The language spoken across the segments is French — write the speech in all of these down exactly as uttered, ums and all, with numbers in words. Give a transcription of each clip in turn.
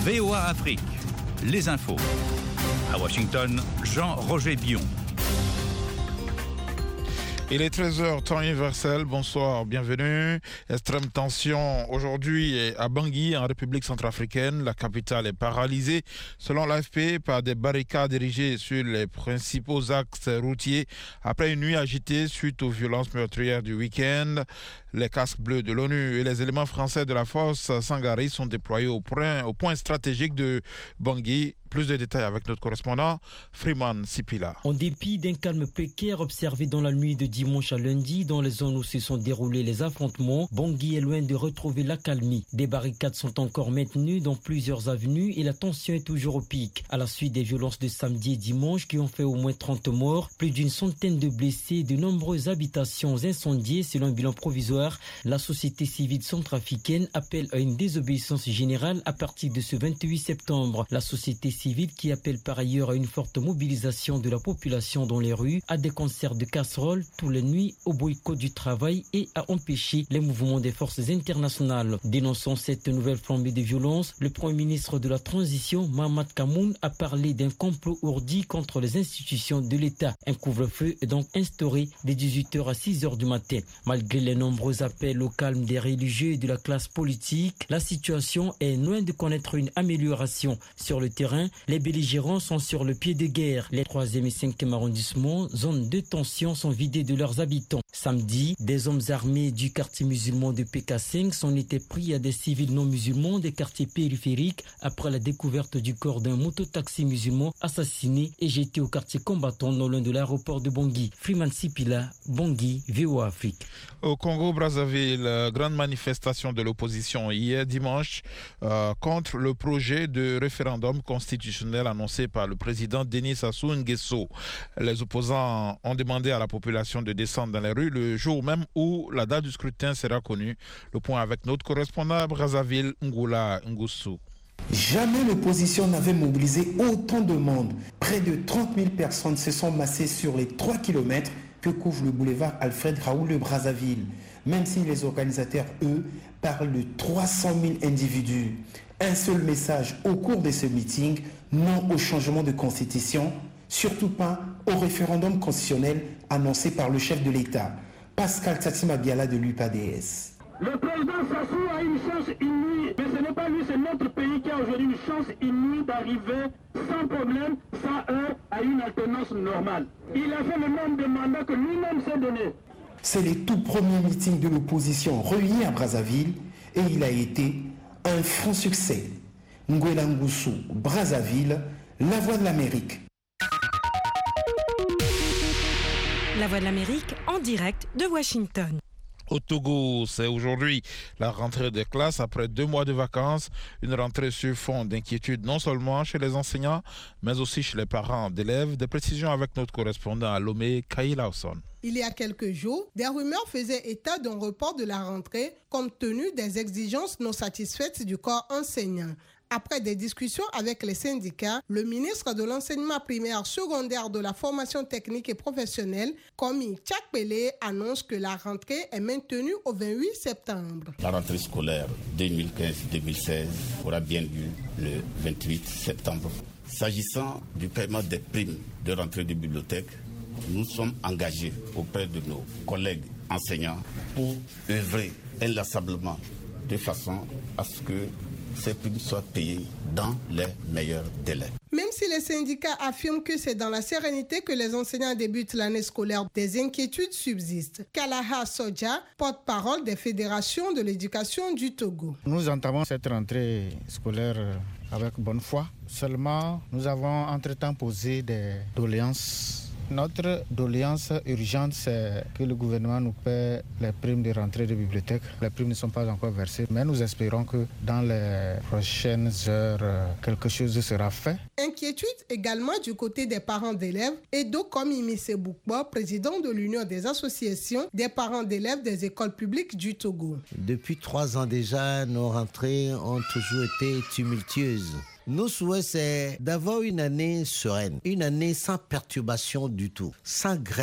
V O A Afrique, les infos. À Washington, Jean-Roger Bion. Il est treize heures, temps universel. Bonsoir, bienvenue. Extrême tension aujourd'hui à Bangui, en République centrafricaine. La capitale est paralysée, selon l'A F P, par des barricades érigées sur les principaux axes routiers après une nuit agitée suite aux violences meurtrières du week-end. Les casques bleus de l'ONU et les éléments français de la force Sangaré sont déployés au point, au point stratégique de Bangui. Plus de détails avec notre correspondant, Freeman Sipila. En dépit d'un calme précaire observé dans la nuit de dimanche à lundi, dans les zones où se sont déroulés les affrontements, Bangui est loin de retrouver l'accalmie. Des barricades sont encore maintenues dans plusieurs avenues et la tension est toujours au pic. À la suite des violences de samedi et dimanche qui ont fait au moins trente morts, plus d'une centaine de blessés et de nombreuses habitations incendiées selon un bilan provisoire, la société civile centrafricaine appelle à une désobéissance générale à partir de ce vingt-huit septembre. La société civile qui appelle par ailleurs à une forte mobilisation de la population dans les rues, à des concerts de casseroles tous les nuits, au boycott du travail et à empêcher les mouvements des forces internationales. Dénonçant cette nouvelle flambée de violence, le Premier ministre de la Transition, Mahamat Kamoun, a parlé d'un complot ourdi contre les institutions de l'État. Un couvre-feu est donc instauré de dix-huit heures à six heures du matin. Malgré les nombreux appels au calme des religieux et de la classe politique, la situation est loin de connaître une amélioration. Sur le terrain, les belligérants sont sur le pied de guerre. Les troisième et cinquième arrondissements, zones de tension, sont vidées de leurs habitants. Samedi, des hommes armés du quartier musulman de P K cinq sont été pris à des civils non musulmans des quartiers périphériques après la découverte du corps d'un mototaxi musulman assassiné et jeté au quartier combattant non loin de l'aéroport de Bangui. Freeman Sipila, Bangui, V O A Afrique. Au Congo-Brazzaville, grande manifestation de l'opposition hier dimanche euh, contre le projet de référendum constitutionnel annoncé par le président Denis Sassou Nguesso. Les opposants ont demandé à la population de descendre dans les rues le jour même où la date du scrutin sera connue. Le point avec notre correspondant à Brazzaville, Ngula Ngussou. Jamais l'opposition n'avait mobilisé autant de monde. Près de trente mille personnes se sont massées sur les trois kilomètres que couvre le boulevard Alfred Raoul de Brazzaville. Même si les organisateurs, eux, parlent de trois cent mille individus. Un seul message au cours de ce meeting, non au changement de constitution, surtout pas au référendum constitutionnel annoncé par le chef de l'État, Pascal Tatima Biala de l'U P A D S. Le président Sassou a une chance inouïe, mais ce n'est pas lui, c'est notre pays qui a aujourd'hui une chance inouïe d'arriver sans problème, sans heure, à une alternance normale. Il a fait le nombre de mandats que lui-même s'est donné. C'est le tout premier meeting de l'opposition réuni à Brazzaville et il a été un franc succès. Ngwela Ngussou, Brazzaville, la voix de l'Amérique. La voix de l'Amérique en direct de Washington. Au Togo, c'est aujourd'hui la rentrée des classes après deux mois de vacances. Une rentrée sur fond d'inquiétude non seulement chez les enseignants, mais aussi chez les parents d'élèves. Des précisions avec notre correspondant à Lomé, Kay Lawson. Il y a quelques jours, des rumeurs faisaient état d'un report de la rentrée compte tenu des exigences non satisfaites du corps enseignant. Après des discussions avec les syndicats, le ministre de l'enseignement primaire, secondaire, de la formation technique et professionnelle, Komi Tchakpele, annonce que la rentrée est maintenue au vingt-huit septembre. La rentrée scolaire deux mille quinze deux mille seize aura bien lieu le vingt-huit septembre. S'agissant du paiement des primes de rentrée de bibliothèque, nous sommes engagés auprès de nos collègues enseignants pour œuvrer inlassablement de façon à ce que ces primes soient payées dans les meilleurs délais. Même si les syndicats affirment que c'est dans la sérénité que les enseignants débutent l'année scolaire, des inquiétudes subsistent. Kalaha Soja, porte-parole des fédérations de l'éducation du Togo. Nous entamons cette rentrée scolaire avec bonne foi. Seulement, nous avons entre-temps posé des doléances. Notre doléance urgente, c'est que le gouvernement nous paie les primes de rentrée de bibliothèque. Les primes ne sont pas encore versées, mais nous espérons que dans les prochaines heures, quelque chose sera fait. Inquiétude également du côté des parents d'élèves. Edo Komimi Seboukbo, président de l'Union des associations des parents d'élèves des écoles publiques du Togo. Depuis trois ans déjà, nos rentrées ont toujours été tumultueuses. Nos souhaits, c'est d'avoir une année sereine, une année sans perturbation du tout, sans grève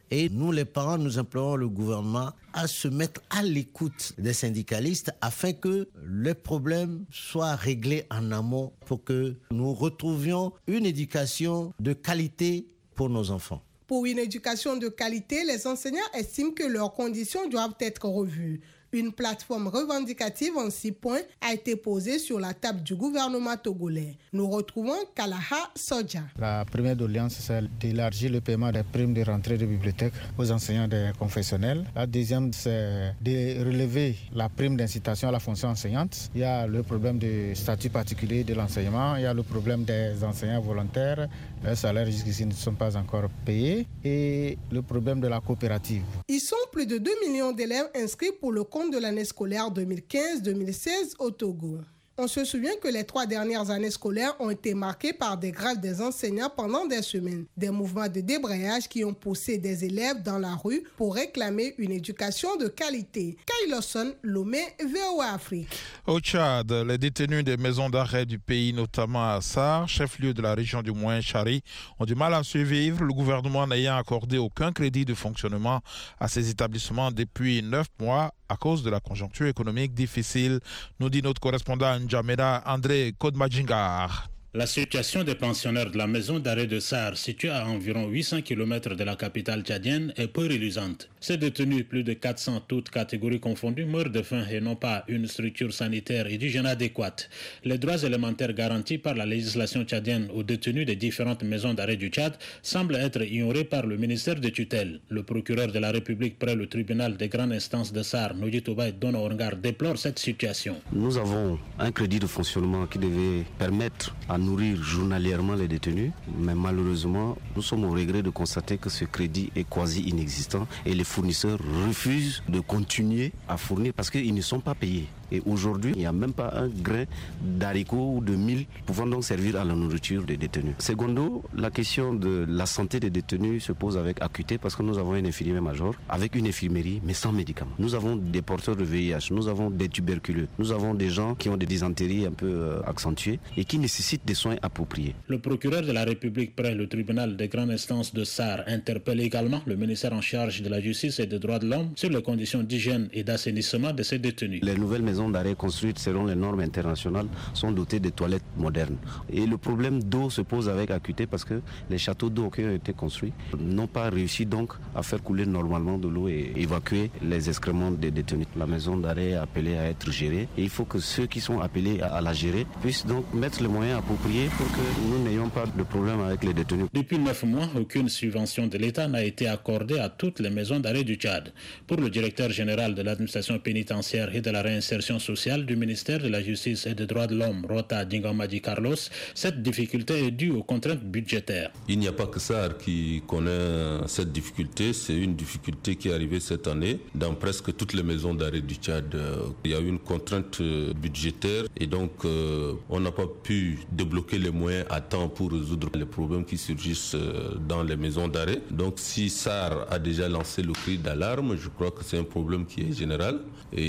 Et nous, les parents, nous implorons le gouvernement à se mettre à l'écoute des syndicalistes afin que les problèmes soient réglés en amont pour que nous retrouvions une éducation de qualité pour nos enfants. Pour une éducation de qualité, les enseignants estiment que leurs conditions doivent être revues. Une plateforme revendicative en six points a été posée sur la table du gouvernement togolais. Nous retrouvons Kalaha Soja. La première doléance, c'est d'élargir le paiement des primes de rentrée de bibliothèque aux enseignants des confessionnels. La deuxième, c'est de relever la prime d'incitation à la fonction enseignante. Il y a le problème du statut particulier de l'enseignement. Il y a le problème des enseignants volontaires. Leurs salaires jusqu'ici ne sont pas encore payés. Et le problème de la coopérative. Ils sont plus de deux millions d'élèves inscrits pour le compte de l'année scolaire deux mille quinze deux mille seize au Togo. On se souvient que les trois dernières années scolaires ont été marquées par des grèves des enseignants pendant des semaines, des mouvements de débrayage qui ont poussé des élèves dans la rue pour réclamer une éducation de qualité. Kailoson, Lomé, V O A Afrique. Au Tchad, les détenus des maisons d'arrêt du pays, notamment à Sarre, chef-lieu de la région du Moyen-Chari, ont du mal à survivre, le gouvernement n'ayant accordé aucun crédit de fonctionnement à ces établissements depuis neuf mois à cause de la conjoncture économique difficile, nous dit notre correspondant N'Djamena André Kodmajingar. La situation des pensionnaires de la maison d'arrêt de Sarre, située à environ huit cents kilomètres de la capitale tchadienne, est peu reluisante. Ces détenus, plus de quatre cents, toutes catégories confondues, meurent de faim et n'ont pas une structure sanitaire et d'hygiène adéquate. Les droits élémentaires garantis par la législation tchadienne aux détenus des différentes maisons d'arrêt du Tchad semblent être ignorés par le ministère de tutelle. Le procureur de la République près le tribunal des grandes instances de Sarre, Nodji Touba Dono Orangar, déplore cette situation. Nous avons un crédit de fonctionnement qui devait permettre à nourrir journalièrement les détenus, mais malheureusement, nous sommes au regret de constater que ce crédit est quasi inexistant et les fournisseurs refusent de continuer à fournir parce qu'ils ne sont pas payés. Et aujourd'hui, il n'y a même pas un grain d'haricots ou de mil pouvant donc servir à la nourriture des détenus. Secondo, la question de la santé des détenus se pose avec acuité parce que nous avons un infirmier major avec une infirmerie mais sans médicaments. Nous avons des porteurs de V I H, nous avons des tuberculeux, nous avons des gens qui ont des dysenteries un peu euh, accentuées et qui nécessitent des soins appropriés. Le procureur de la République près le tribunal des grandes instances de Sarre interpelle également le ministère en charge de la justice et des droits de l'homme sur les conditions d'hygiène et d'assainissement de ces détenus. Les nouvelles maisons d'arrêt construites selon les normes internationales sont dotées de toilettes modernes. Et le problème d'eau se pose avec acuité parce que les châteaux d'eau qui ont été construits n'ont pas réussi donc à faire couler normalement de l'eau et évacuer les excréments des détenus. La maison d'arrêt est appelée à être gérée et il faut que ceux qui sont appelés à la gérer puissent donc mettre les moyens appropriés pour que nous n'ayons pas de problème avec les détenus. Depuis neuf mois, aucune subvention de l'État n'a été accordée à toutes les maisons d'arrêt du Tchad. Pour le directeur général de l'administration pénitentiaire et de la réinsertion sociale du ministère de la Justice et des Droits de l'Homme, Rota Dingamadi Carlos, cette difficulté est due aux contraintes budgétaires. Il n'y a pas que Sarre qui connaît cette difficulté, c'est une difficulté qui est arrivée cette année dans presque toutes les maisons d'arrêt du Tchad. Il y a eu une contrainte budgétaire et donc euh, on n'a pas pu débloquer les moyens à temps pour résoudre les problèmes qui surgissent dans les maisons d'arrêt. Donc si Sarre a déjà lancé le cri d'alarme, je crois que c'est un problème qui est général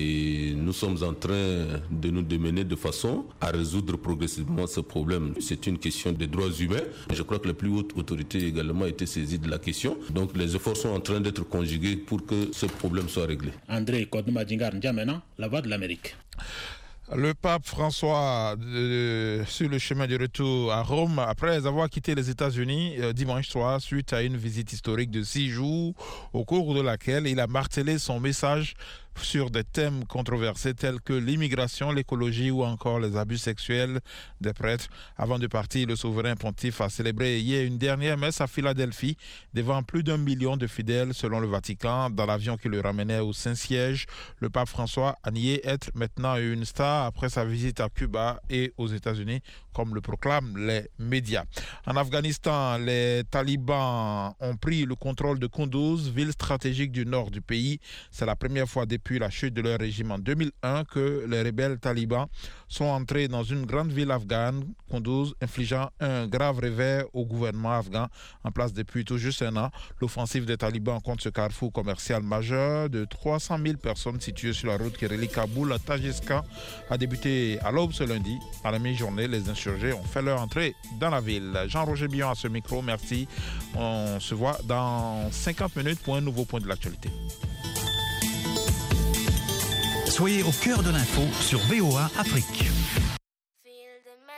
et nous sommes en train de nous démener de façon à résoudre progressivement ce problème. C'est une question des droits humains. Je crois que les plus hautes autorités également été saisies de la question. Donc les efforts sont en train d'être conjugués pour que ce problème soit réglé. André Kodmadingar N'Djamena, La Voix de l'Amérique. Le pape François, euh, sur le chemin du retour à Rome, après avoir quitté les États-Unis euh, dimanche soir, suite à une visite historique de six jours, au cours de laquelle il a martelé son message sur des thèmes controversés tels que l'immigration, l'écologie ou encore les abus sexuels des prêtres. Avant de partir, le souverain pontife a célébré hier une dernière messe à Philadelphie devant plus d'un million de fidèles selon le Vatican. Dans l'avion qui le ramenait au Saint-Siège, le pape François a nié être maintenant une star après sa visite à Cuba et aux États-Unis, comme le proclament les médias. En Afghanistan, les talibans ont pris le contrôle de Kunduz, ville stratégique du nord du pays. C'est la première fois depuis depuis la chute de leur régime en deux mille un que les rebelles talibans sont entrés dans une grande ville afghane, Kunduz, infligeant un grave revers au gouvernement afghan en place depuis tout juste un an. L'offensive des talibans contre ce carrefour commercial majeur de trois cent mille personnes situées sur la route qui relie Kaboul à Tajiska a débuté à l'aube ce lundi. À la mi-journée, les insurgés ont fait leur entrée dans la ville. Jean-Roger Billon à ce micro, merci. On se voit dans cinquante minutes pour un nouveau point de l'actualité. Soyez au cœur de l'info sur V O A Afrique.